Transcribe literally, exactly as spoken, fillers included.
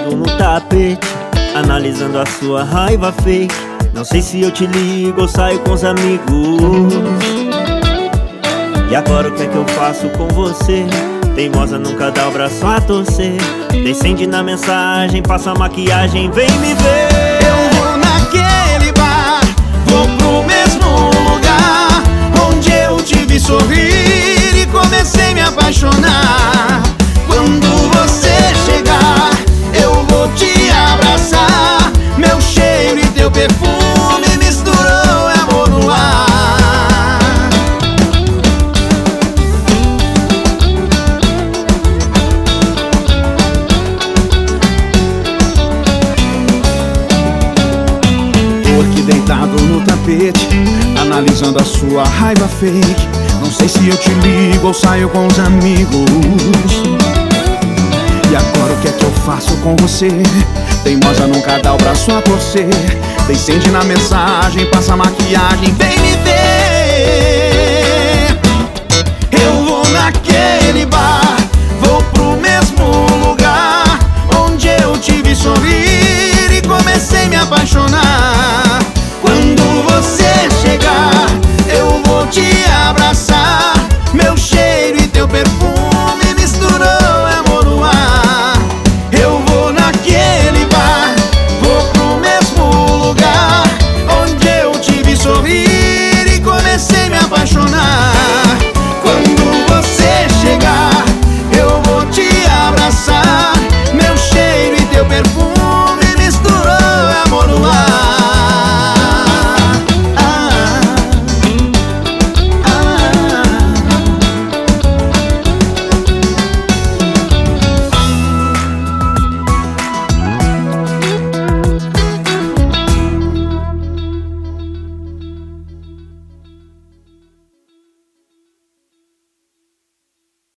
deitado no tapete, analisando a sua raiva fake. Não sei se eu te ligo ou saio com os amigos. E agora o que é que eu faço com você? Teimosa nunca dá o braço a torcer. Descende na mensagem, passa a maquiagem, vem me ver. Eu vou naquele bar, vou pro mesmo lugar onde eu te vi sorrir e comecei a me apaixonar. Quando você chegar, eu vou te abraçar. Meu cheiro e teu perfume misturou, é amor no ar. Tô aqui deitado no tapete, analisando a sua raiva fake. Não sei se eu te ligo ou saio com os amigos. E agora o que é que eu faço com você? Teimosa nunca dá o braço a torcer. Descende na mensagem, passa a maquiagem, vem me ver. Eu vou naquele bar, vou pro mesmo lugar onde eu te vi sorrir e comecei a me apaixonar.